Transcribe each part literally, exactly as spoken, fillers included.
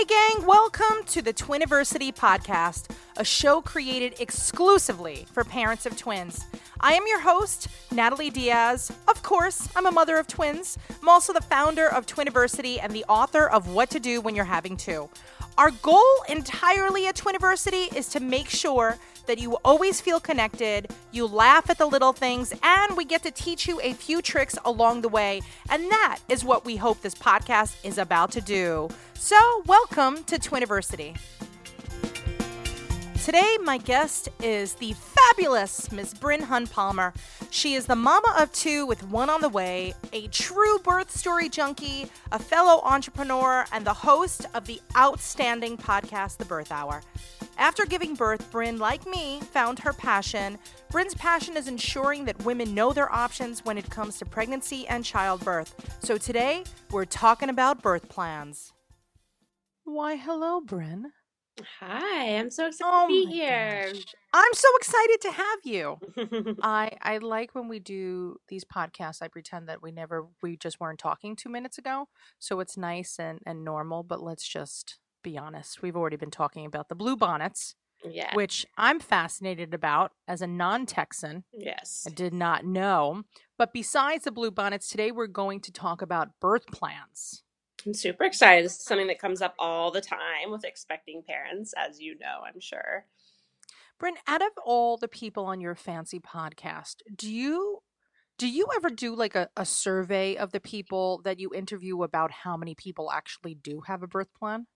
gang, welcome to the Twiniversity podcast, a show created exclusively for parents of twins. I am your host, Natalie Diaz. Of course, I'm a mother of twins. I'm also the founder of Twiniversity and the author of What to Do When You're Having Two. Our goal entirely at Twiniversity is to make sure that you always feel connected, you laugh at the little things, and we get to teach you a few tricks along the way. And that is what we hope this podcast is about to do. So, welcome to Twiniversity. Today, my guest is the fabulous Miss Bryn Hun Palmer. She is the mama of two with one on the way, a true birth story junkie, a fellow entrepreneur, and the host of the outstanding podcast, The Birth Hour. After giving birth, Bryn, like me, found her passion. Bryn's passion is ensuring that women know their options when it comes to pregnancy and childbirth. So today, we're talking about birth plans. Why, hello, Bryn. Hi, I'm so excited Oh to be my here. gosh. I'm so excited to have you. I I like when we do these podcasts, I pretend that we never, we just weren't talking two minutes ago. So it's nice and, and normal, but let's just be honest. We've already been talking about the blue bonnets, Yeah. which I'm fascinated about as a non-Texan. Yes. I did not know. But besides the blue bonnets, today we're going to talk about birth plans. I'm super excited. This is something that comes up all the time with expecting parents, as you know, I'm sure. Bryn, out of all the people on your fancy podcast, do you do you ever do like a, a survey of the people that you interview about how many people actually do have a birth plan?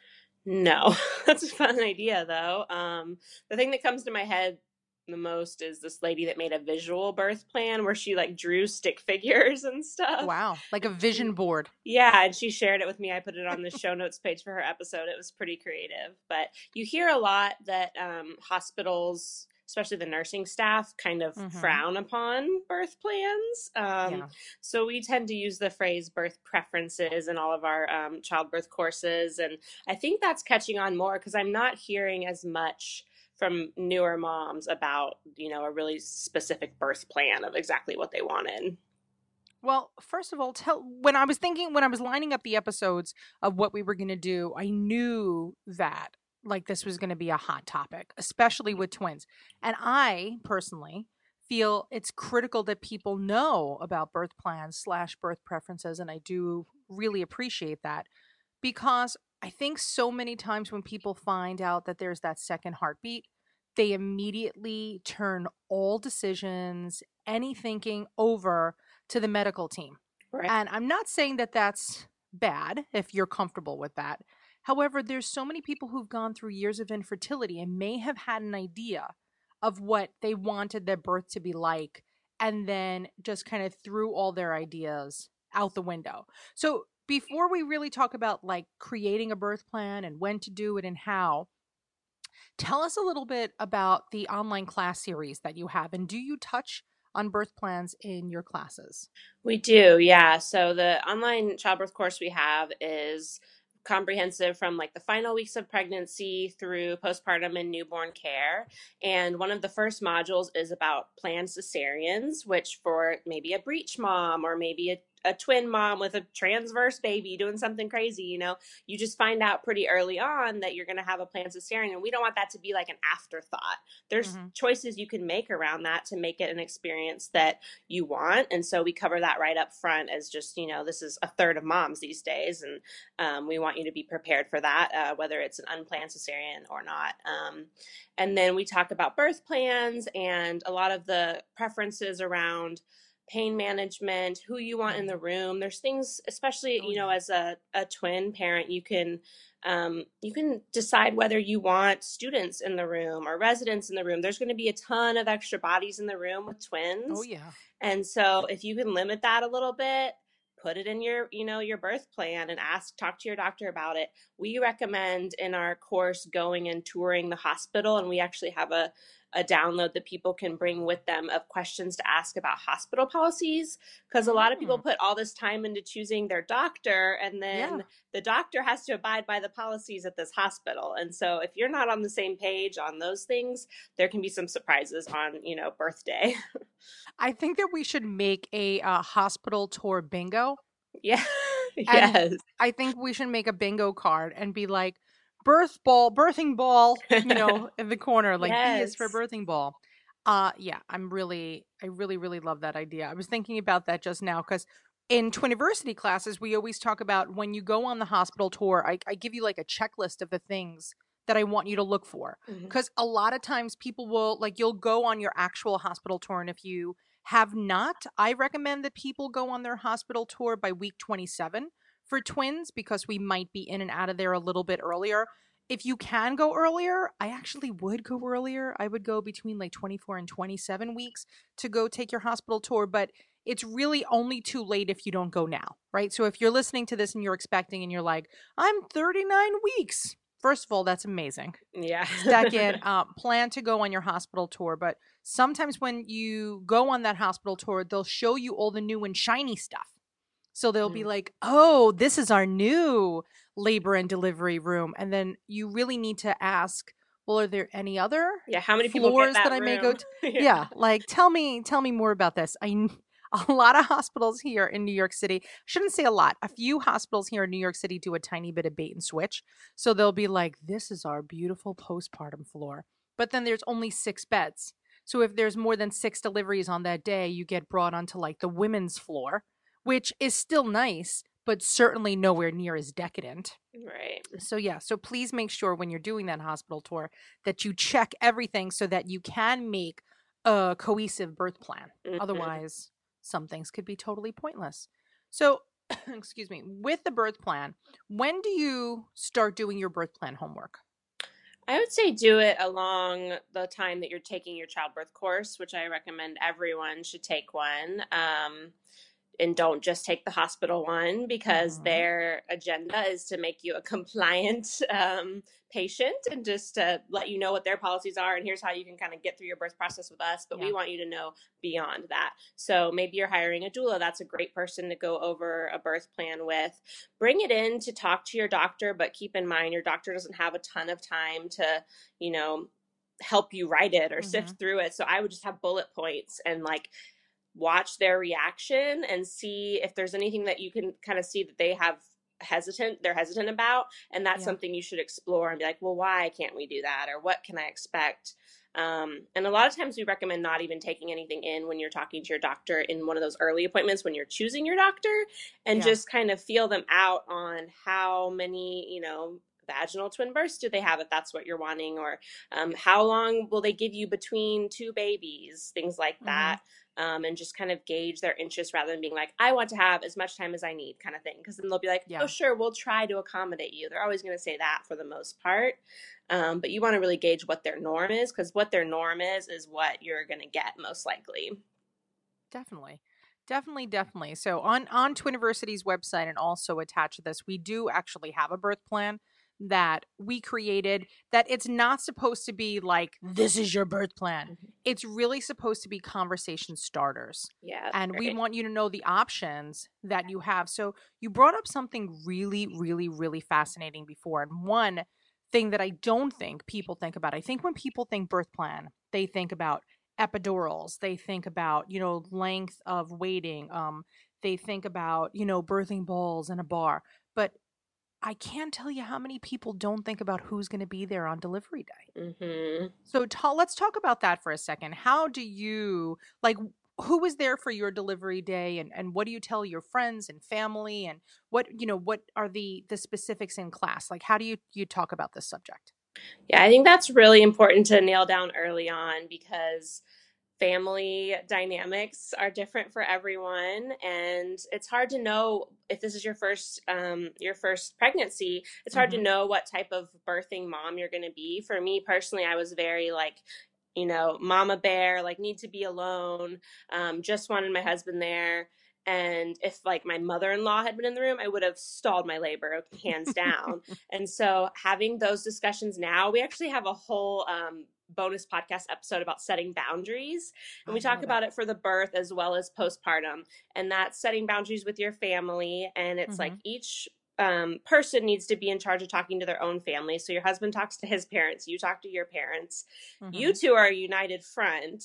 No, that's a fun idea, though. Um, the thing that comes to my head the most is this lady that made a visual birth plan where she like drew stick figures and stuff. Wow, like a vision board. Yeah, and she shared it with me. I put it on the show notes page for her episode. It was pretty creative. But you hear a lot that um, hospitals, especially the nursing staff, kind of Mhm. frown upon birth plans. Um, Yeah. So we tend to use the phrase birth preferences in all of our um, childbirth courses. And I think that's catching on more because I'm not hearing as much from newer moms about, you know, a really specific birth plan of exactly what they wanted. Well, first of all, tell when I was thinking when I was lining up the episodes of what we were going to do, I knew that like this was going to be a hot topic, especially with twins. And I personally feel it's critical that people know about birth plans slash birth preferences, and I do really appreciate that because I think so many times when people find out that there's that second heartbeat, they immediately turn all decisions, any thinking over to the medical team. Right. And I'm not saying that that's bad if you're comfortable with that. However, there's so many people who've gone through years of infertility and may have had an idea of what they wanted their birth to be like and then just kind of threw all their ideas out the window. So before we really talk about like creating a birth plan and when to do it and how, tell us a little bit about the online class series that you have, and do you touch on birth plans in your classes? We do, yeah. So the online childbirth course we have is comprehensive from like the final weeks of pregnancy through postpartum and newborn care. And one of the first modules is about planned cesareans, which for maybe a breech mom or maybe a a twin mom with a transverse baby doing something crazy, you know, you just find out pretty early on that you're going to have a planned cesarean. And we don't want that to be like an afterthought. There's Mhm. choices you can make around that to make it an experience that you want. And so we cover that right up front as just, you know, this is a third of moms these days. And um, we want you to be prepared for that, uh, whether it's an unplanned cesarean or not. Um, and then we talk about birth plans and a lot of the preferences around pain management, who you want in the room. There's things, especially, Oh, you know, yeah. as a, a twin parent, you can um, you can decide whether you want students in the room or residents in the room. There's going to be a ton of extra bodies in the room with twins. Oh, yeah. And so if you can limit that a little bit, put it in your, you know, your birth plan and ask, talk to your doctor about it. We recommend in our course going and touring the hospital, and we actually have a a download that people can bring with them of questions to ask about hospital policies, because a lot of people Mm. put all this time into choosing their doctor, and then Yeah. the doctor has to abide by the policies at this hospital. And so if you're not on the same page on those things, there can be some surprises on, you know, birthday. I think that we should make a uh, hospital tour bingo. Yeah. And Yes. I think we should make a bingo card and be like, birth ball, birthing ball, you know, in the corner, like B is for Yes. birthing ball. Uh yeah, I'm really I really really love that idea. I was thinking about that just now cuz in Twiniversity classes we always talk about when you go on the hospital tour, I I give you like a checklist of the things that I want you to look for. Mhm. Cuz a lot of times people will like you'll go on your actual hospital tour, and if you have not, I recommend that people go on their hospital tour by week twenty-seven for twins because we might be in and out of there a little bit earlier. If you can go earlier, I actually would go earlier. I would go between like twenty-four and twenty-seven weeks to go take your hospital tour, but it's really only too late if you don't go now, right? So if you're listening to this and you're expecting and you're like, I'm thirty-nine weeks. First of all, that's amazing. Yeah. Second, uh, plan to go on your hospital tour. But sometimes when you go on that hospital tour, they'll show you all the new and shiny stuff. So they'll be Mm. like, oh, this is our new labor and delivery room. And then you really need to ask, well, are there any other Yeah. How many people get floors that that I may go room? to? Yeah. Yeah, like tell me, tell me more about this. I kn- a lot of hospitals here in New York City, shouldn't say a lot. A few hospitals here in New York City do a tiny bit of bait and switch. So they'll be like, this is our beautiful postpartum floor. But then there's only six beds. So if there's more than six deliveries on that day, you get brought onto like the women's floor, which is still nice, but certainly nowhere near as decadent. Right. So yeah, so please make sure when you're doing that hospital tour that you check everything so that you can make a cohesive birth plan. Mhm. Otherwise, some things could be totally pointless. So, excuse me, with the birth plan, when do you start doing your birth plan homework? I would say do it along the time that you're taking your childbirth course, which I recommend everyone should take one. Um, and don't just take the hospital one because Mhm. their agenda is to make you a compliant um, patient and just to let you know what their policies are and here's how you can kind of get through your birth process with us, but Yeah. we want you to know beyond that. So maybe you're hiring a doula. That's a great person to go over a birth plan with. Bring it in to talk to your doctor, but keep in mind your doctor doesn't have a ton of time to, you know, help you write it or Mhm. sift through it. So I would just have bullet points and like watch their reaction and see if there's anything that you can kind of see that they have hesitant they're hesitant about, and that's Yeah. something you should explore and be like, well, why can't we do that, or what can I expect? Um, and a lot of times we recommend not even taking anything in when you're talking to your doctor in one of those early appointments when you're choosing your doctor, and Yeah. just kind of feel them out on how many, you know, vaginal twin births do they have if that's what you're wanting, or um, how long will they give you between two babies, things like that. Um, and just kind of gauge their interest rather than being like, I want to have as much time as I need kind of thing. Because then they'll be like, Yeah. oh, sure, we'll try to accommodate you. They're always going to say that for the most part. Um, but you want to really gauge what their norm is, because what their norm is is what you're going to get most likely. Definitely. Definitely, definitely. So on on Twiniversity's website and also attached to this, we do actually have a birth plan that we created that it's not supposed to be like this is your birth plan. Mm-hmm. It's really supposed to be conversation starters. Yeah. And we Great. want you to know the options that you have. So you brought up something really, really, really fascinating before. And one thing that I don't think people think about, I think when people think birth plan, they think about epidurals, they think about, you know, length of waiting, um they think about, you know, birthing balls in a bar, but I can't tell you how many people don't think about who's going to be there on delivery day. Mm-hmm. So ta- let's talk about that for a second. How do you like who was there for your delivery day, and, and what do you tell your friends and family, and what, you know, what are the the specifics in class? Like how do you you talk about this subject? Yeah, I think that's really important to nail down early on, because family dynamics are different for everyone, and it's hard to know if this is your first um, your first pregnancy. It's hard Mm-hmm. to know what type of birthing mom you're going to be. For me personally, I was very like, you know, mama bear, like need to be alone, um, just wanted my husband there. And if like my mother-in-law had been in the room, I would have stalled my labor hands down. And so having those discussions now, we actually have a whole um, bonus podcast episode about setting boundaries. And we I talk love about it. it for the birth as well as postpartum. And that's setting boundaries with your family. And it's Mm-hmm. like each um, person needs to be in charge of talking to their own family. So your husband talks to his parents, you talk to your parents. Mm-hmm. You two are a united front.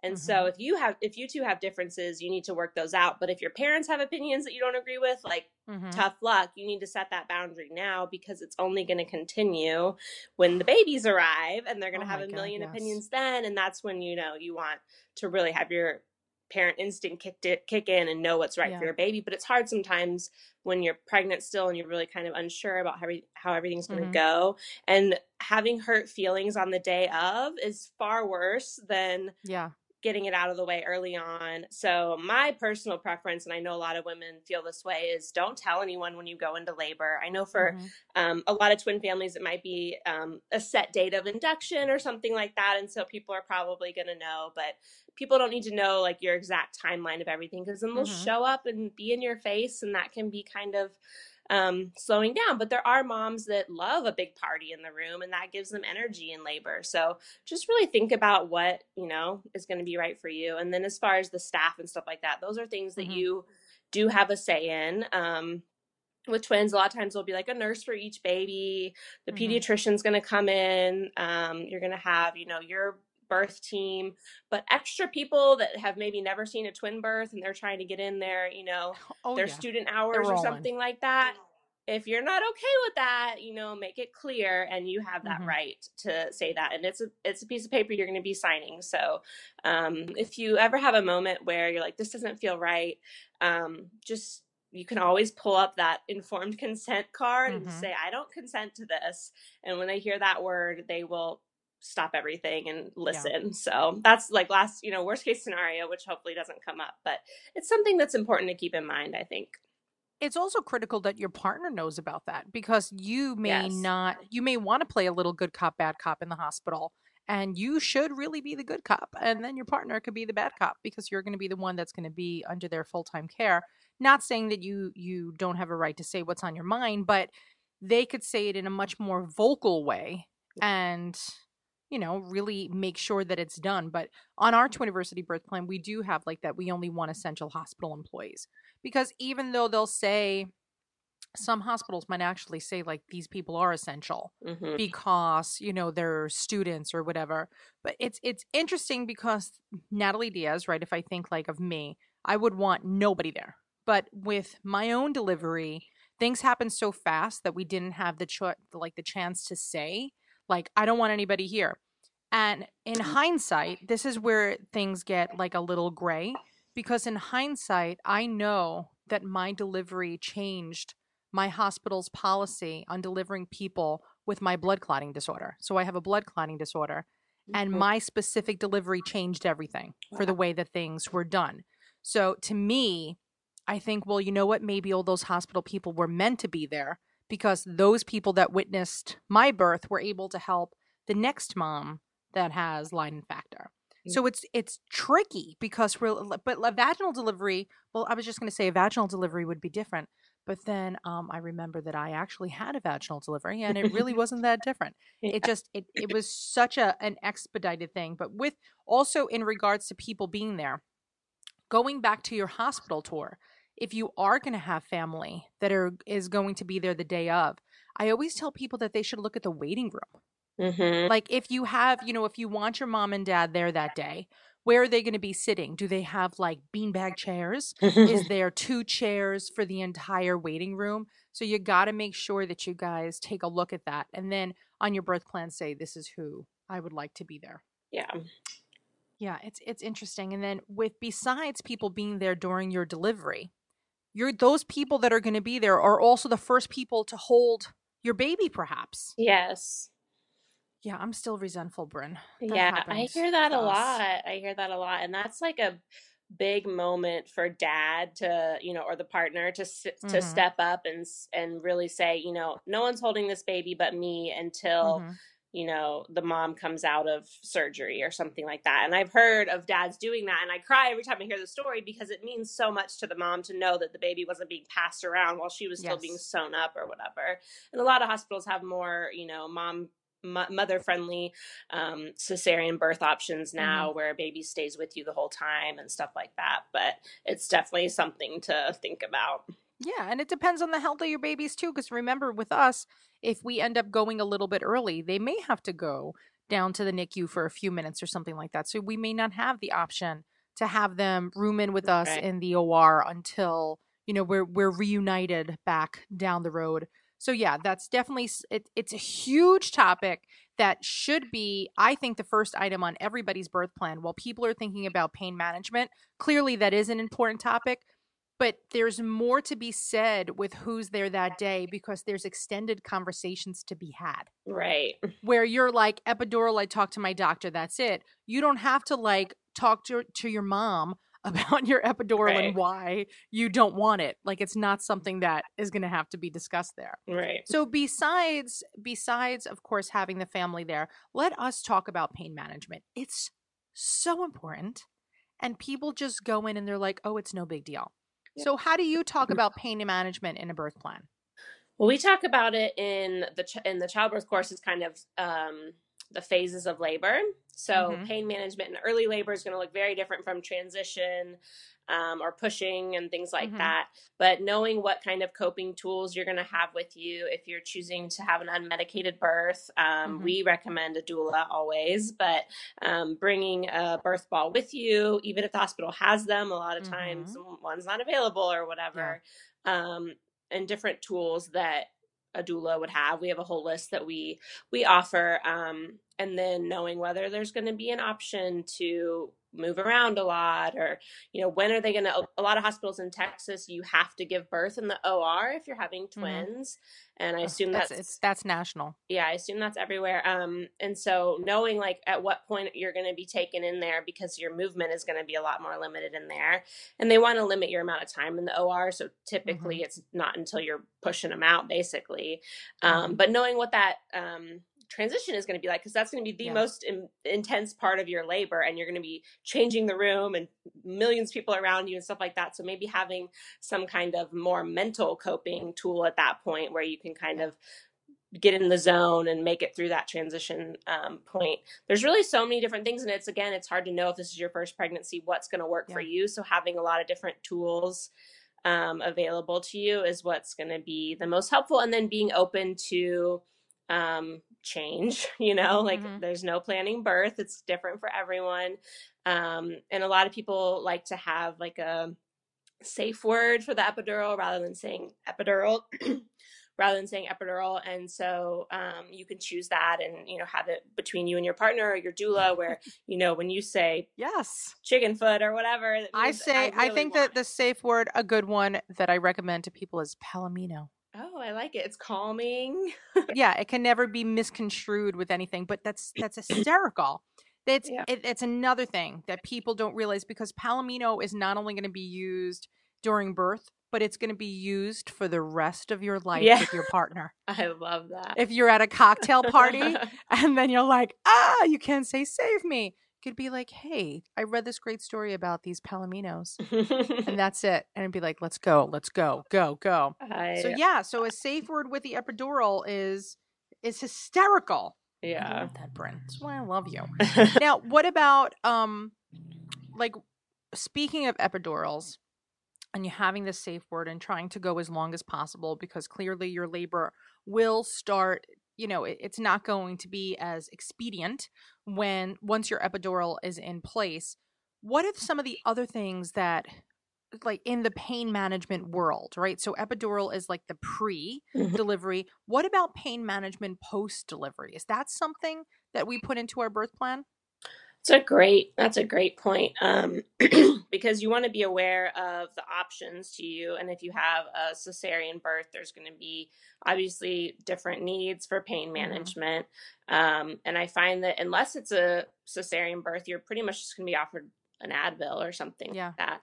And Mm-hmm. so if you have, if you two have differences, you need to work those out. But if your parents have opinions that you don't agree with, like, Mm-hmm. tough luck. You need to set that boundary now, because it's only going to continue when the babies arrive, and they're going to Oh have my a God, million yes. opinions then. And that's when, you know, you want to really have your parent instinct kicked it, kick in and know what's right Yeah. for your baby. But it's hard sometimes when you're pregnant still and you're really kind of unsure about how, how everything's going to Mhm. go. And having hurt feelings on the day of is far worse than Yeah. getting it out of the way early on. So my personal preference, and I know a lot of women feel this way, is don't tell anyone when you go into labor. I know for Mhm. um, a lot of twin families, it might be um, a set date of induction or something like that. And so people are probably going to know, but people don't need to know like your exact timeline of everything, because then they'll Mhm. show up and be in your face, and that can be kind of um, slowing down. But there are moms that love a big party in the room, and that gives them energy in labor. So just really think about what, you know, is going to be right for you. And then as far as the staff and stuff like that, those are things that Mhm. you do have a say in. Um, with twins, a lot of times there'll be like a nurse for each baby. The Mhm. pediatrician's going to come in. Um, you're going to have, you know, your birth team, but extra people that have maybe never seen a twin birth and they're trying to get in there, you know, Oh their yeah. student They're hours or rolling. something like that. If you're not okay with that, you know, make it clear, and you have that Mhm. right to say that. And it's a it's a piece of paper you're going to be signing. So um, if you ever have a moment where you're like, this doesn't feel right, um, just you can always pull up that informed consent card and just Mhm. say, I don't consent to this. And when they hear that word, they will stop everything and Yeah. listen. So that's like last, you know, worst case scenario, which hopefully doesn't come up, but it's something that's important to keep in mind, I think. It's also critical that your partner knows about that, because you may Yes. not, you may want to play a little good cop, bad cop in the hospital, and you should really be the good cop. And then your partner could be the bad cop, because you're going to be the one that's going to be under their full-time care. Not saying that you you don't have a right to say what's on your mind, but they could say it in a much more vocal way and, you know, really make sure that it's done. But on our Twiniversity birth plan, we do have like that. We only want essential hospital employees, because even though they'll say, some hospitals might actually say like these people are essential Mm-hmm. because, you know, they're students or whatever. But it's it's interesting because Natalie Diaz, right, if I think like of me, I would want nobody there. But with my own delivery, things happen so fast that we didn't have the cho- like the chance to say like, I don't want anybody here. And in hindsight, this is where things get like a little gray, because in hindsight, I know that my delivery changed my hospital's policy on delivering people with my blood clotting disorder. So I have a blood clotting disorder, and Mm-hmm. my specific delivery changed everything for the way that things were done. So to me, I think, well, you know what? Maybe all those hospital people were meant to be there, because those people that witnessed my birth were able to help the next mom that has Leiden factor. So it's it's tricky, because we're, but a vaginal delivery, well, I was just going to say a vaginal delivery would be different. But then um, I remember that I actually had a vaginal delivery, and it really wasn't that different. Yeah. It just, it, it was such a an expedited thing. But with also in regards to people being there, going back to your hospital tour, if you are going to have family that are is going to be there the day of, I always tell people that they should look at the waiting room. Mm-hmm. Like if you have, you know, if you want your mom and dad there that day, where are they going to be sitting? Do they have like beanbag chairs? Is there two chairs for the entire waiting room? So you got to make sure that you guys take a look at that. And then on your birth plan, say, this is who I would like to be there. Yeah. Yeah, it's it's interesting. And then with, besides people being there during your delivery, you're, those people that are going to be there are also the first people to hold your baby, perhaps. Yes. Yeah, I'm still resentful, Bryn. That Yeah, I happened hear that to a us. lot. I hear that a lot. And that's like a big moment for dad to, you know, or the partner to s- to Mm-hmm. step up and s- and really say, you know, no one's holding this baby but me until, Mm-hmm. you know, the mom comes out of surgery or something like that. And I've heard of dads doing that, and I cry every time I hear the story, because it means so much to the mom to know that the baby wasn't being passed around while she was still being Yes. sewn up or whatever. And a lot of hospitals have more, you know, mom mother friendly um, cesarean birth options now, Mm-hmm. where a baby stays with you the whole time and stuff like that. But it's definitely something to think about. Yeah, and it depends on the health of your babies too. Because remember, with us, if we end up going a little bit early, they may have to go down to the N I C U for a few minutes or something like that. So we may not have the option to have them room in with us Right. in the O R until, you know, we're we're reunited back down the road. So yeah, that's definitely it, it's a huge topic that should be, I think, the first item on everybody's birth plan. While people are thinking about pain management, clearly that is an important topic. But there's more to be said with who's there that day because there's extended conversations to be had. Right. Where you're like, epidural, I talked to my doctor, that's it. You don't have to like talk to, to your mom about your epidural Right. and why you don't want it. Like it's not something that is going to have to be discussed there. Right. So besides, besides, of course, having the family there, let us talk about pain management. It's so important. And people just go in and they're like, oh, it's no big deal. So how do you talk about pain management in a birth plan? Well, we talk about it in the ch- in the childbirth course is kind of um, the phases of labor. So mm-hmm. pain management in early labor is going to look very different from transition um, or pushing and things like mm-hmm. that. But knowing what kind of coping tools you're going to have with you if you're choosing to have an unmedicated birth, um, mm-hmm. we recommend a doula always. But um, bringing a birth ball with you, even if the hospital has them, a lot of mm-hmm. times one's not available or whatever. Yeah. Um, and different tools that a doula would have. We have a whole list that we we offer. Um, and then knowing whether there's going to be an option to move around a lot or, you know, when are they going to, a lot of hospitals in Texas, you have to give birth in the O R if you're having twins. Mm-hmm. And I assume that's, that's, it's, that's national. Yeah. I assume that's everywhere. Um, and so knowing like at what point you're going to be taken in there because your movement is going to be a lot more limited in there. And they want to limit your amount of time in the O R. So typically mm-hmm. it's not until you're pushing them out basically. Um, mm-hmm. But knowing what that, um, transition is going to be like, because that's going to be the yeah. most in, intense part of your labor, and you're going to be changing the room and millions of people around you and stuff like that. So maybe having some kind of more mental coping tool at that point where you can kind yeah. of get in the zone and make it through that transition um, point. There's really so many different things, and it's again, it's hard to know if this is your first pregnancy, what's going to work yeah. for you. So having a lot of different tools um, available to you is what's going to be the most helpful, and then being open to um change, you know, like mm-hmm. there's no planning birth. It's different for everyone. Um, and a lot of people like to have like a safe word for the epidural rather than saying epidural, rather than saying epidural. And so um, you can choose that and, you know, have it between you and your partner or your doula where, you know, when you say yes, chicken foot or whatever, I say, I, really I think that it. the safe word, a good one that I recommend to people is palomino. Oh, I like it. It's calming. Yeah, it can never be misconstrued with anything, but that's that's hysterical. That's yeah. it, it's another thing that people don't realize because palomino is not only going to be used during birth, but it's going to be used for the rest of your life yeah. with your partner. I love that. If you're at a cocktail party and then you're like, ah, you can't say save me. Could be like, hey, I read this great story about these palominos and that's it. And it'd be like, let's go, let's go, go, go. I, so yeah, so a safe word with the epidural is, is hysterical. Yeah. I love that, Brent. That's why I love you. Now, what about, um, like speaking of epidurals and you having this safe word and trying to go as long as possible because clearly your labor will start, you know, it, it's not going to be as expedient when once your epidural is in place. What are some of the other things that like in the pain management world, right? So epidural is like the pre-delivery. Mm-hmm. What about pain management post-delivery? Is that something that we put into our birth plan? It's a great, that's a great point. Um, because you want to be aware of the options to you. And if you have a cesarean birth, there's going to be obviously different needs for pain management. Mm-hmm. Um, and I find that unless it's a cesarean birth, you're pretty much just going to be offered an Advil or something yeah. like that.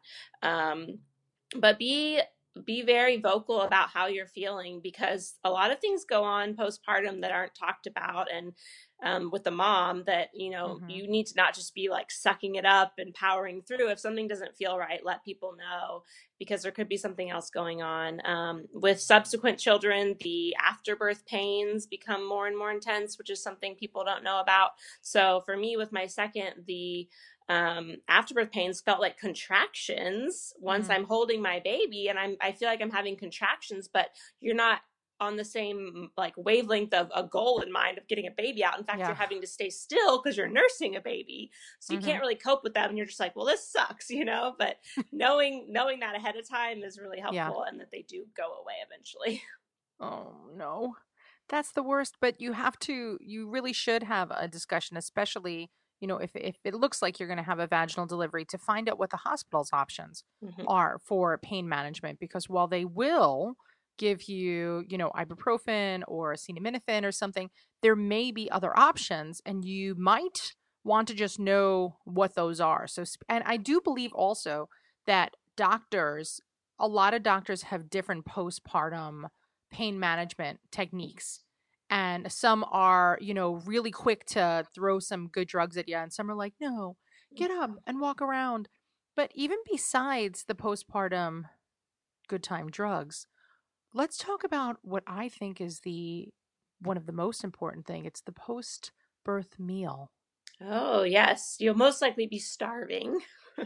Um, but be be very vocal about how you're feeling because a lot of things go on postpartum that aren't talked about. And um, with the mom that, you know, mm-hmm. you need to not just be like sucking it up and powering through. If something doesn't feel right, let people know because there could be something else going on. Um, with subsequent children, the afterbirth pains become more and more intense, which is something people don't know about. So for me, with my second, the Um, afterbirth pains felt like contractions once mm. I'm holding my baby and I'm, I feel like I'm having contractions, but you're not on the same like wavelength of a goal in mind of getting a baby out. In fact, Yeah. you're having to stay still because you're nursing a baby. So you Mhm. can't really cope with that. And you're just like, well, this sucks, you know, but knowing, knowing that ahead of time is really Yeah. helpful, and that they do go away eventually. Oh, no. That's the worst, but you have to, you really should have a discussion, especially, you know, if, if it looks like you're going to have a vaginal delivery, to find out what the hospital's options Mhm. are for pain management. Because while they will give you, you know, ibuprofen or acetaminophen or something, there may be other options, and you might want to just know what those are. So, sp- and I do believe also that doctors, a lot of doctors have different postpartum pain management techniques. And some are, you know, really quick to throw some good drugs at you. And some are like, no, get up and walk around. But even besides the postpartum good time drugs, let's talk about what I think is the one of the most important thing. It's the post birth meal. Oh, yes. You'll most likely be starving.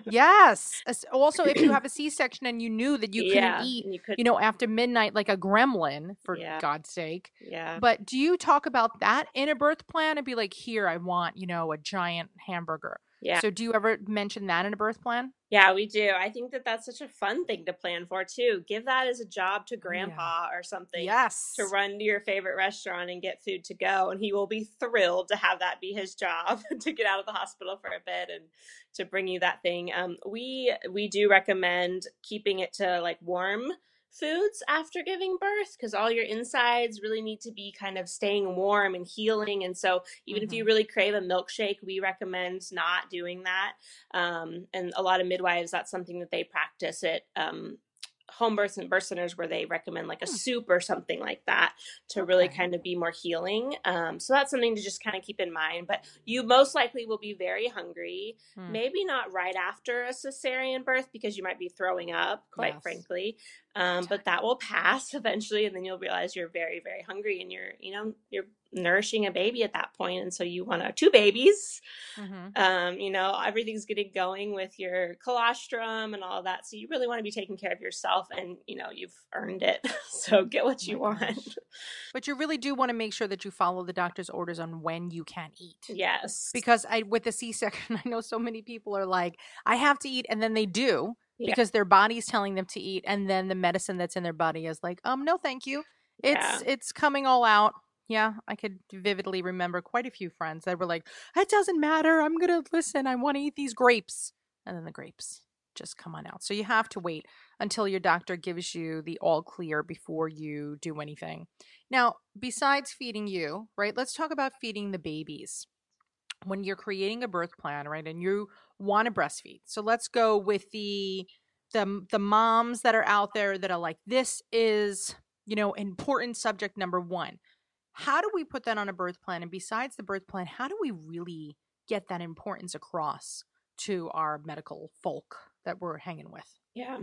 Yes. As- Also, if you have a C-section and you knew that you couldn't Yeah. eat, And you could, you know, after midnight like a gremlin, for yeah. God's sake. Yeah. But do you talk about that in a birth plan and be like, here, I want, you know, a giant hamburger? Yeah. So do you ever mention that in a birth plan? Yeah, we do. I think that that's such a fun thing to plan for too. Give that as a job to Oh, yeah. grandpa or something, Yes. to run to your favorite restaurant and get food to go. And he will be thrilled to have that be his job, to get out of the hospital for a bit and to bring you that thing. Um, we we do recommend keeping it to like warm foods after giving birth, because all your insides really need to be kind of staying warm and healing. And so even Mhm. if you really crave a milkshake, we recommend not doing that. Um, and a lot of midwives, that's something that they practice at um, home births and birth centers, where they recommend like a Hmm. soup or something like that to really Okay. kind of be more healing. Um, so that's something to just kind of keep in mind. But you most likely will be very hungry, Hmm. maybe not right after a cesarean birth, because you might be throwing up, quite Yes. frankly. Um, but that will pass eventually, and then you'll realize you're very, very hungry, and you're, you know, you're nourishing a baby at that point, and so you want to two babies. Mhm. Um, you know, everything's getting going with your colostrum and all that. So you really want to be taking care of yourself, and, you know, you've earned it. So get what Oh you my want. gosh. But you really do want to make sure that you follow the doctor's orders on when you can eat. Yes. Because I, with the C-section, I know so many people are like, I have to eat, and then they do Yeah. because their body's telling them to eat, and then the medicine that's in their body is like, um, no, thank you. It's Yeah. it's coming all out. Yeah, I could vividly remember quite a few friends that were like, it doesn't matter. I'm gonna listen. I want to eat these grapes, and then the grapes just come on out. So you have to wait until your doctor gives you the all clear before you do anything. Now, besides feeding you, right? Let's talk about feeding the babies when you're creating a birth plan, right? And you want to breastfeed. So let's go with the the the moms that are out there that are like, this is, you know, important subject number one. How do we put that on a birth plan? And besides the birth plan, how do we really get that importance across to our medical folk that we're hanging with? Yeah.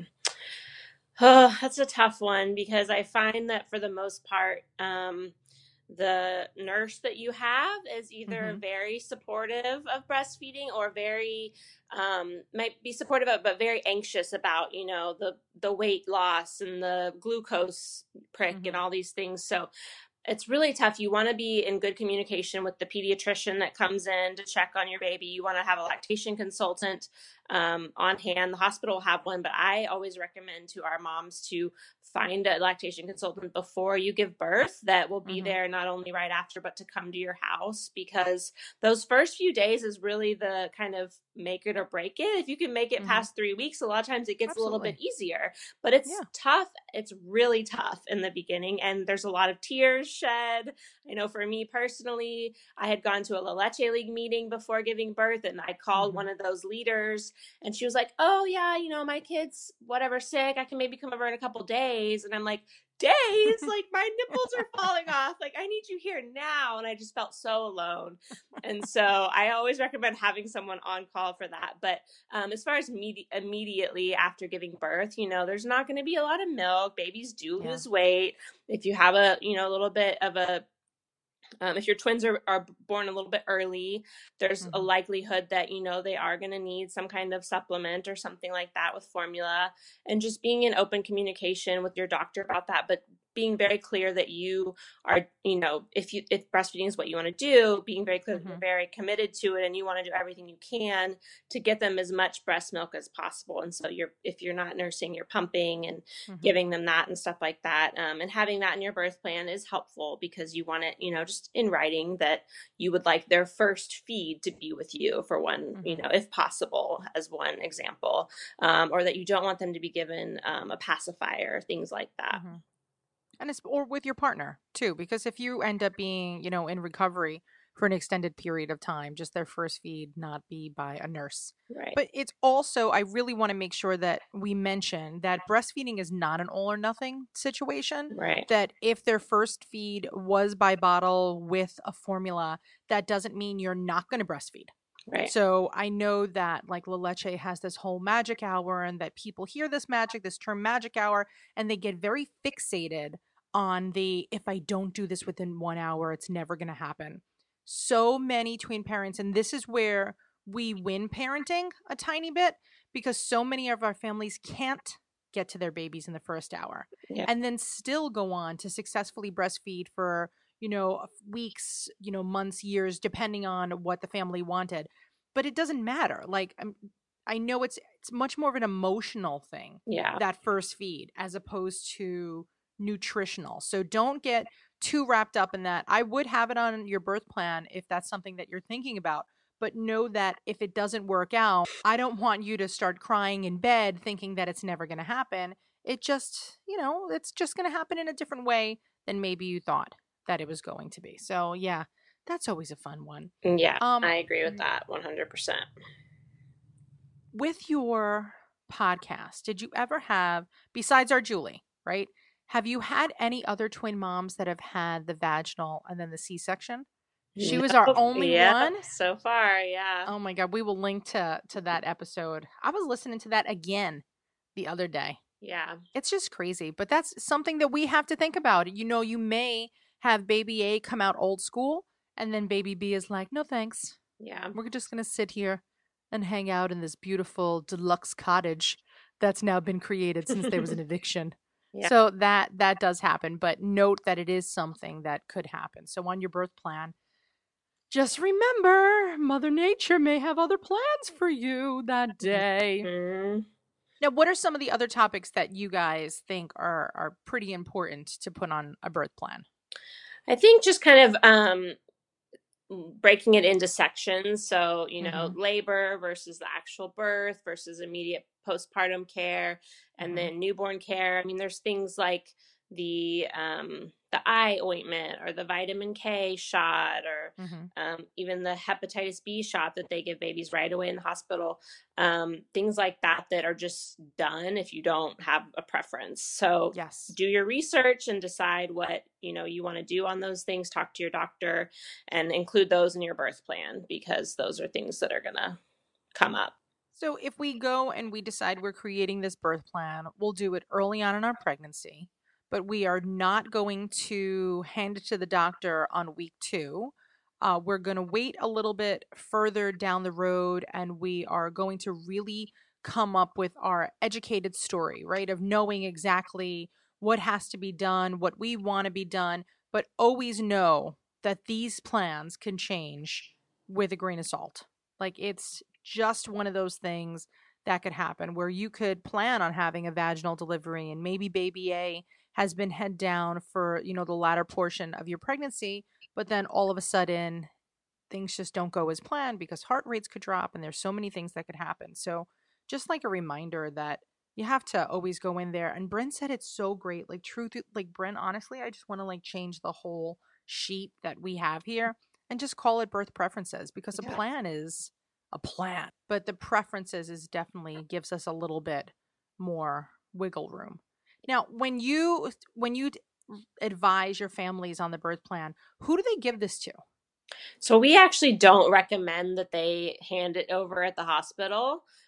Oh, that's a tough one, because I find that for the most part, um, the nurse that you have is either Mm-hmm. very supportive of breastfeeding, or very um, might be supportive of, but very anxious about, you know, the the weight loss and the glucose prick Mm-hmm. and all these things. So it's really tough. You want to be in good communication with the pediatrician that comes in to check on your baby. You want to have a lactation consultant um, on hand. The hospital will have one, but I always recommend to our moms to find a lactation consultant before you give birth, that will be Mm-hmm. there not only right after, but to come to your house, because those first few days is really the kind of make it or break it. If you can make it Mm-hmm. past three weeks, a lot of times it gets Absolutely. a little bit easier, but it's Yeah. tough. It's really tough in the beginning, and there's a lot of tears shed. I know for me personally, I had gone to a La Leche League meeting before giving birth, and I called Mm-hmm. one of those leaders, and she was like, oh yeah, you know, my kid's whatever sick, I can maybe come over in a couple days. And I'm like, days? Like, my nipples are falling off. Like, I need you here now. And I just felt so alone. And so I always recommend having someone on call for that. But um, as far as immedi- immediately after giving birth, you know, there's not going to be a lot of milk. Babies do Yeah. lose weight. If you have a, you know, a little bit of a Um, if your twins are, are born a little bit early, there's Mm-hmm. a likelihood that, you know, they are going to need some kind of supplement or something like that with formula, and just being in open communication with your doctor about that. But being very clear that you are, you know, if you if breastfeeding is what you want to do, being very clear mm-hmm. that you're very committed to it and you want to do everything you can to get them as much breast milk as possible. And so you're if you're not nursing, you're pumping and mm-hmm. giving them that and stuff like that. Um, and having that in your birth plan is helpful because you want it, you know, just in writing that you would like their first feed to be with you for one, mm-hmm. you know, if possible, as one example, um, or that you don't want them to be given um, a pacifier, things like that. Mm-hmm. And it's, or with your partner too, because if you end up being, you know, in recovery for an extended period of time, just their first feed not be by a nurse. Right. But it's also, I really want to make sure that we mention that breastfeeding is not an all or nothing situation. Right. That if their first feed was by bottle with a formula, that doesn't mean you're not going to breastfeed. Right. So I know that like La Leche has this whole magic hour and that people hear this magic, this term magic hour, and they get very fixated on the, if I don't do this within one hour, it's never going to happen. So many tween parents, and this is where we win parenting a tiny bit because so many of our families can't get to their babies in the first hour yeah. and then still go on to successfully breastfeed for, you know, weeks, you know, months, years, depending on what the family wanted. But it doesn't matter. Like, I'm, I know it's it's much more of an emotional thing, yeah. that first feed, as opposed to nutritional. So don't get too wrapped up in that. I would have it on your birth plan if that's something that you're thinking about. But know that if it doesn't work out, I don't want you to start crying in bed thinking that it's never going to happen. It just, you know, it's just going to happen in a different way than maybe you thought that it was going to be. So yeah, that's always a fun one. Yeah, um, I agree with that one hundred percent. With your podcast, did you ever have, besides our Julie, right? Have you had any other twin moms that have had the vaginal and then the C-section? She no, was our only yeah, one so far. Yeah. Oh my God. We will link to, to that episode. I was listening to that again the other day. Yeah. It's just crazy, but that's something that we have to think about. You know, you may have baby A come out old school and then baby B is like, no, thanks. Yeah. We're just going to sit here and hang out in this beautiful deluxe cottage that's now been created since there was an eviction. Yeah. So that, that does happen, but note that it is something that could happen. So on your birth plan, just remember, Mother Nature may have other plans for you that day. Mm-hmm. Now, what are some of the other topics that you guys think are, are pretty important to put on a birth plan? I think just kind of um, breaking it into sections. So, you know, mm-hmm. labor versus the actual birth versus immediate postpartum care, and mm-hmm. then newborn care. I mean, there's things like the um, the eye ointment or the vitamin K shot or mm-hmm. um, even the hepatitis B shot that they give babies right away in the hospital. Um, things like that that are just done if you don't have a preference. So yes. do your research and decide what, you know, you want to do on those things. Talk to your doctor and include those in your birth plan because those are things that are going to come up. So if we go and we decide we're creating this birth plan, we'll do it early on in our pregnancy. But we are not going to hand it to the doctor on week two. Uh, we're going to wait a little bit further down the road, and we are going to really come up with our educated story, right, of knowing exactly what has to be done, what we want to be done, but always know that these plans can change with a grain of salt. Like, it's just one of those things that could happen where you could plan on having a vaginal delivery and maybe baby A has been head down for, you know, the latter portion of your pregnancy, but then all of a sudden things just don't go as planned because heart rates could drop and there's so many things that could happen. So just like a reminder that you have to always go in there. And Bryn said it's so great. Like truth, like Bryn, honestly, I just want to like change the whole sheet that we have here and just call it birth preferences because a yeah. plan is a plan, but the preferences is definitely gives us a little bit more wiggle room. Now, when you when you advise your families on the birth plan, who do they give this to? So we actually don't recommend that they hand it over at the hospital.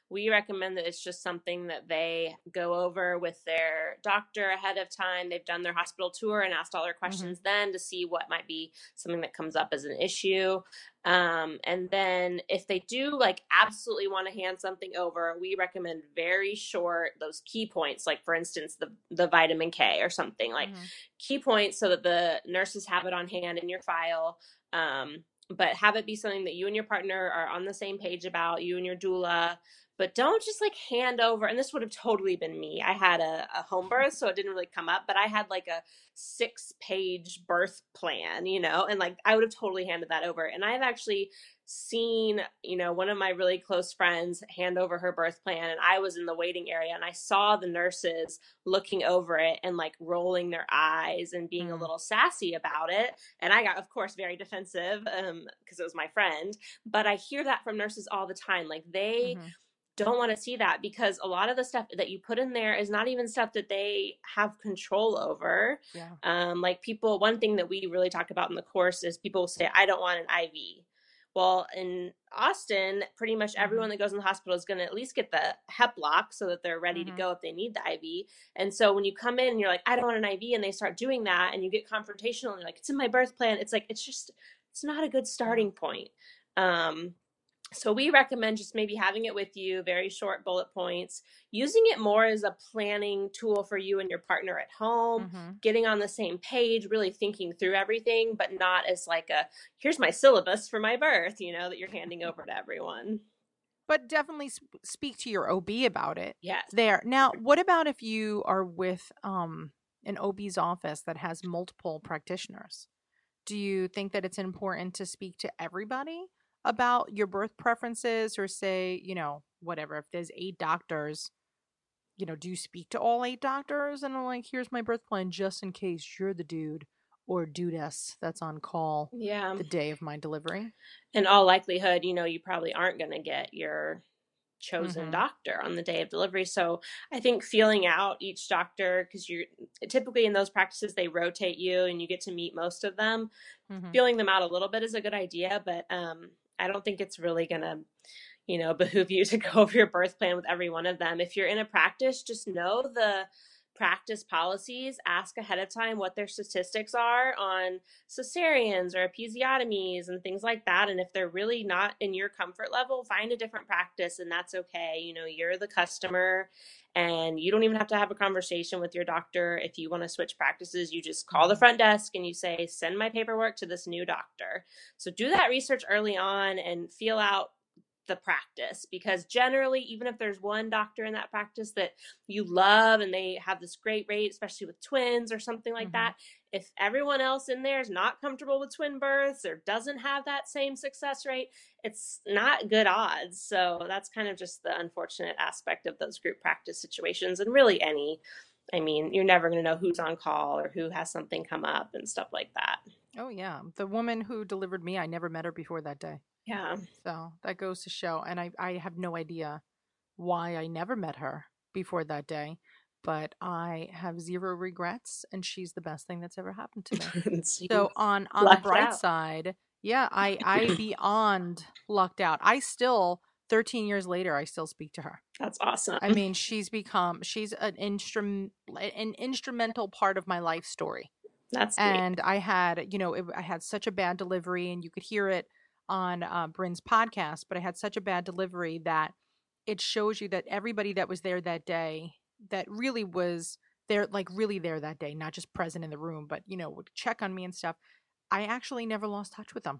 we recommend that it's just something that they go over with their doctor ahead of time. They've done their hospital tour and asked all their questions Mm-hmm. then to see what might be something that comes up as an issue. Um, and then if they do like absolutely want to hand something over, we recommend very short, those key points, like for instance, the, the vitamin K or something, like Mm-hmm. key points so that the nurses have it on hand in your file. Um, but have it be something that you and your partner are on the same page about, you and your doula. But don't just like hand over, and this would have totally been me. I had a, a home birth, so it didn't really come up, but I had like a six page birth plan, you know, and like I would have totally handed that over. And I've actually seen, you know, one of my really close friends hand over her birth plan, and I was in the waiting area and I saw the nurses looking over it and like rolling their eyes and being a Mm. little sassy about it. And I got, of course, very defensive um, because it was my friend. But I hear that from nurses all the time. Like they Mm-hmm. don't want to see that because a lot of the stuff that you put in there is not even stuff that they have control over. Yeah. Um, like people, one thing that we really talk about in the course is people will say, I don't want an I V. Well, in Austin, pretty much Mm-hmm. everyone that goes in the hospital is going to at least get the Hep block so that they're ready to Mm-hmm. go if they need the I V. And so when you come in and you're like, I don't want an I V, and they start doing that and you get confrontational and you're like, it's in my birth plan. It's like, it's just, it's not a good Yeah. starting point. Um, so we recommend just maybe having it with you, very short bullet points, using it more as a planning tool for you and your partner at home, Mm-hmm. getting on the same page, really thinking through everything, but not as like a, here's my syllabus for my birth, you know, that you're handing over to everyone. But definitely sp- speak to your O B about it Yes. there. Now, what about if you are with um, an O B's office that has multiple practitioners? Do you think that it's important to speak to everybody about your birth preferences, or say, you know, whatever, if there's eight doctors, you know, do you speak to all eight doctors and like, here's my birth plan just in case you're the dude or dudess that's on call Yeah. the day of my delivery? In all likelihood, you know, you probably aren't going to get your chosen Mm-hmm. doctor on the day of delivery. So I think feeling out each doctor, because you're typically in those practices, they rotate you and you get to meet most of them. Mm-hmm. Feeling them out a little bit is a good idea, but um, I don't think it's really going to, you know, behoove you to go over your birth plan with every one of them. If you're in a practice, just know the practice policies, ask ahead of time what their statistics are on cesareans or episiotomies and things like that. And if they're really not in your comfort level, find a different practice, and that's okay. You know, you're the customer and you don't even have to have a conversation with your doctor. If you want to switch practices, you just call the Mm-hmm. front desk and you say, send my paperwork to this new doctor. So do that research early on and feel out the practice, because generally, even if there's one doctor in that practice that you love and they have this great rate, especially with twins or something like Mm-hmm. that, if everyone else in there is not comfortable with twin births or doesn't have that same success rate, it's not good odds. So that's kind of just the unfortunate aspect of those group practice situations, and really any. I mean, you're never going to know who's on call or who has something come up and stuff like that. Oh, yeah. The woman who delivered me, I never met her before that day. Yeah. So that goes to show. And I, I have no idea why I never met her before that day, but I have zero regrets, and she's the best thing that's ever happened to me. So you So on on the lucked bright out. side, yeah, I I beyond lucked out. I still thirteen years later, I still speak to her. That's awesome. I mean, she's become she's an instrument an instrumental part of my life story. That's sweet. And I had, you know, it, I had such a bad delivery, and you could hear it on uh, Bryn's podcast, but I had such a bad delivery that it shows you that everybody that was there that day, that really was there, like really there that day, not just present in the room, but, you know, would check on me and stuff. I actually never lost touch with them,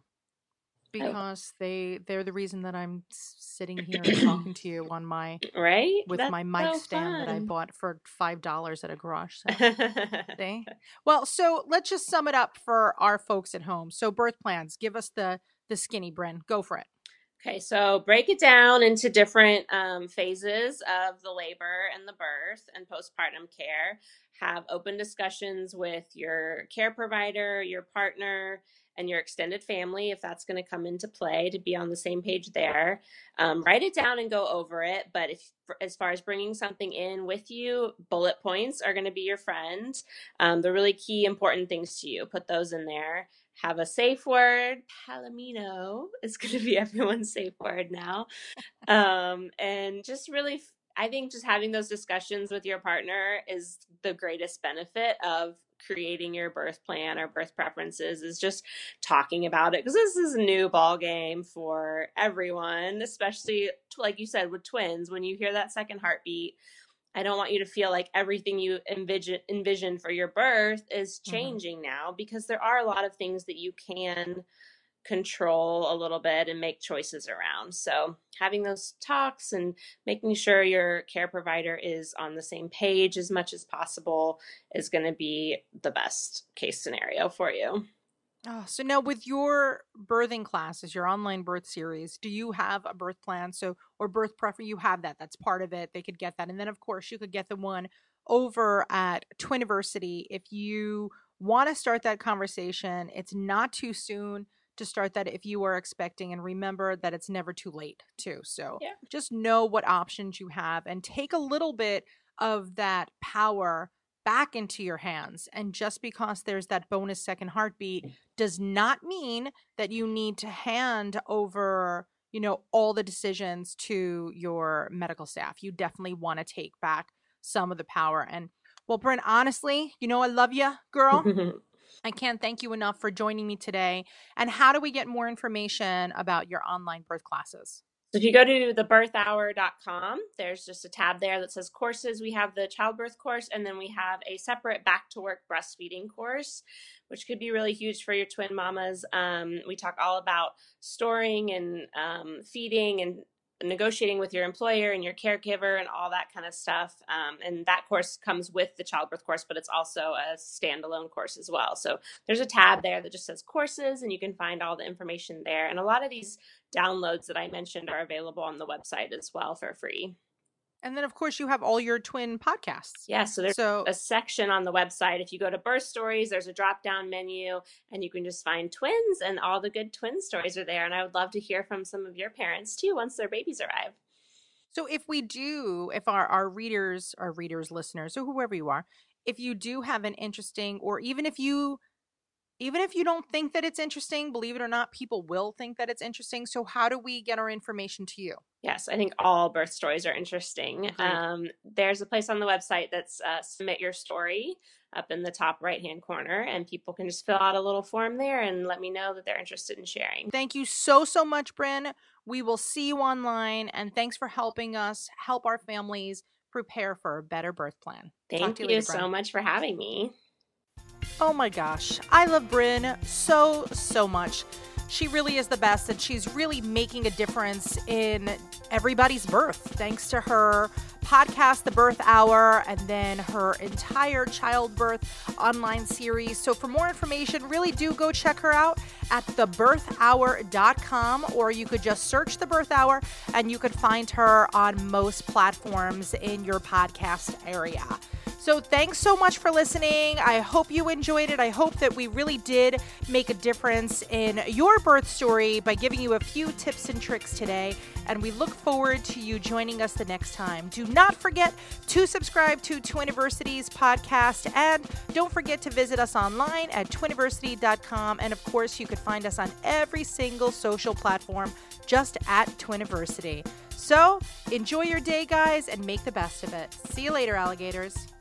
because they they're the reason that I'm sitting here and talking to you on my Right? with That's my mic so stand that I fun. bought for five dollars at a garage sale. See? Well, so let's just sum it up for our folks at home. So birth plans, give us the the skinny, Bryn. Go for it. Okay, so break it down into different um, phases of the labor and the birth and postpartum care. Have open discussions with your care provider, your partner, and your extended family, if that's going to come into play, to be on the same page there. Um, write it down and go over it. But if, as far as bringing something in with you, bullet points are going to be your friend. Um, the really key important things to you, put those in there. have a safe word. Palomino is going to be everyone's safe word now. Um, and just really, I think just having those discussions with your partner is the greatest benefit of creating your birth plan or birth preferences, is just talking about it, because this is a new ball game for everyone, especially like you said with twins. When you hear that second heartbeat, I don't want you to feel like everything you envision envision for your birth is changing mm-hmm. now, because there are a lot of things that you can control a little bit and make choices around. So having those talks and making sure your care provider is on the same page as much as possible is going to be the best case scenario for you. Oh, so now with your birthing classes, your online birth series, do you have a birth plan? So, or birth preference, you have that. That's part of it. They could get that. And then of course you could get the one over at Twiniversity. If you want to start that conversation, it's not too soon to start that if you are expecting, and remember that it's never too late too. So yeah. Just know what options you have and take a little bit of that power back into your hands. And just because there's that bonus second heartbeat does not mean that you need to hand over, you know, all the decisions to your medical staff. You definitely want to take back some of the power. And well, Bryn, honestly, you know, I love you, girl. I can't thank you enough for joining me today. And how do we get more information about your online birth classes? So if you go to the birth hour dot com, there's just a tab there that says courses. We have the childbirth course, and then we have a separate back to work breastfeeding course, which could be really huge for your twin mamas. Um, we talk all about storing and um, feeding and negotiating with your employer and your caregiver and all that kind of stuff. Um, and that course comes with the childbirth course, but it's also a standalone course as well. So there's a tab there that just says courses, and you can find all the information there. And a lot of these downloads that I mentioned are available on the website as well for free. And then, of course, you have all your twin podcasts. Yeah, so there's so, a section on the website. If you go to Birth Stories, there's a drop-down menu, and you can just find twins, and all the good twin stories are there. And I would love to hear from some of your parents, too, once their babies arrive. So if we do, if our, our readers, our readers, listeners, or whoever you are, if you do have an interesting, or even if you... Even if you don't think that it's interesting, believe it or not, people will think that it's interesting. So how do we get our information to you? Yes, I think all birth stories are interesting. Um, there's a place on the website that's uh, submit your story up in the top right-hand corner, and people can just fill out a little form there and let me know that they're interested in sharing. Thank you so, so much, Bryn. We will see you online, and thanks for helping us help our families prepare for a better birth plan. Thank you, you later, so much for having me. Oh my gosh, I love Bryn so, so much. She really is the best, and she's really making a difference in everybody's birth thanks to her podcast, The Birth Hour, and then her entire childbirth online series. So for more information, really do go check her out at the birth hour dot com, or you could just search The Birth Hour and you could find her on most platforms in your podcast area. So thanks so much for listening. I hope you enjoyed it. I hope that we really did make a difference in your birth story by giving you a few tips and tricks today. And we look forward to you joining us the next time. Do not forget to subscribe to Twiniversity's podcast. And don't forget to visit us online at twiniversity dot com. And of course, you could find us on every single social platform just at Twiniversity. So enjoy your day, guys, and make the best of it. See you later, alligators.